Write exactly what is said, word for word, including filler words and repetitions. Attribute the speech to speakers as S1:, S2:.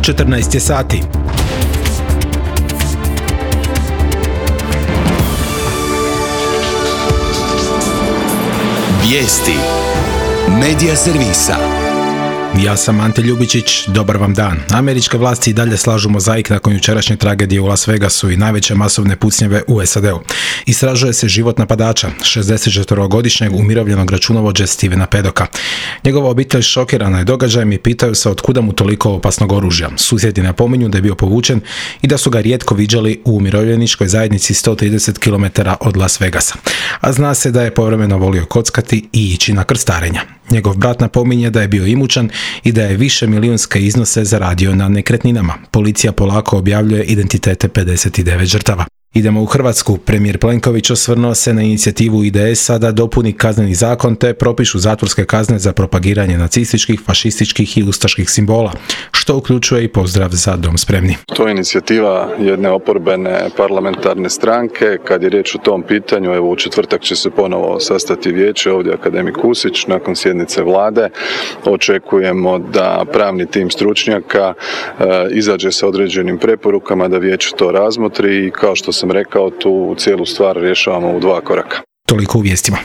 S1: četrnaest je sati.
S2: Vijesti Medija servisa.
S1: Ja sam Ante Ljubičić, dobar vam dan. Američke vlasti i dalje slažu mozaik nakon jučerašnje tragedije u Las Vegasu i najveće masovne pucnjave u S A D-u. Istražuje se život napadača, šezdesetčetverogodišnjeg umirovljenog računovođe Stevena Paddocka. Njegova obitelj šokirana je događajem i pitaju se otkuda mu toliko opasnog oružja. Susjedi napominju da je bio povučen i da su ga rijetko viđali u umirovljeničkoj zajednici sto trideset kilometara od Las Vegasa. A zna se da je povremeno volio kockati i ići na krstarenja. Njegov brat napominje da je bio imućan i da je više milijunske iznose zaradio na nekretninama. Policija polako objavljuje identitete pedeset devet žrtava. Idemo u Hrvatsku. Premijer Plenković osvrnuo se na inicijativu I D S-a da dopuni kazneni zakon te propišu zatvorske kazne za propagiranje nacističkih, fašističkih i ustaških simbola, što uključuje i pozdrav za Dom spremni.
S3: To je inicijativa jedne oporbene parlamentarne stranke. Kad je riječ o tom pitanju, evo u četvrtak će se ponovo sastati vijeće, ovdje akademik Kusić, nakon sjednice vlade. Očekujemo da pravni tim stručnjaka e, izađe sa određenim preporukama, da vijeće to razmotri i kao što sam rekao, tu cijelu stvar rješavamo u dva koraka.
S1: Toliko u vijestima.